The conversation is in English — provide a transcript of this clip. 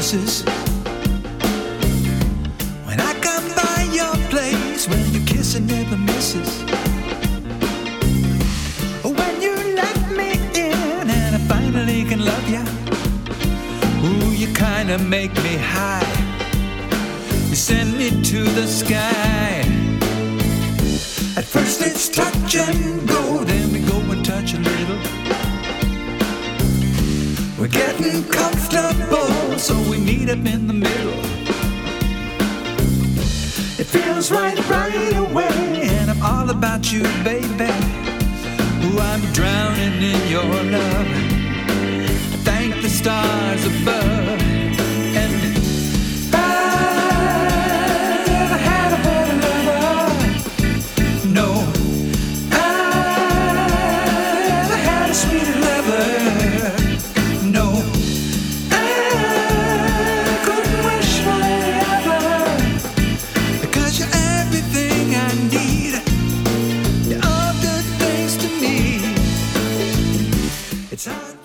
kisses. When I come by your place, well, your kissing never misses. When you let me in and I finally can love ya, ooh, you kinda make me high. You send me to the sky. At first it's touch and go, then we go and touch a little. We're getting comfortable, so we meet up in the middle. It feels right away, and I'm all about you, baby. Ooh, I'm drowning in your love. Thank the stars above. And I never had a better lover. No, I never had a sweeter lover. No, I couldn't wish for any other. Because you're everything I need. You're all good things to me. It's hard.